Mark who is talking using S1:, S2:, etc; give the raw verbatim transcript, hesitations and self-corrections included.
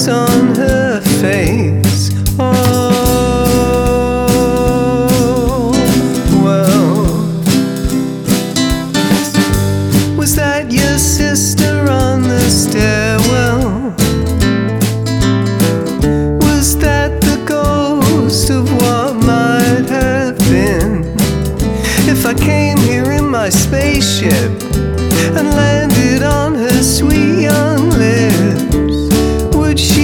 S1: eyes on her face. Oh, well, was that your sister on the stairwell? Was that the ghost of what might have been? If I came here in my spaceship and landed on her sweet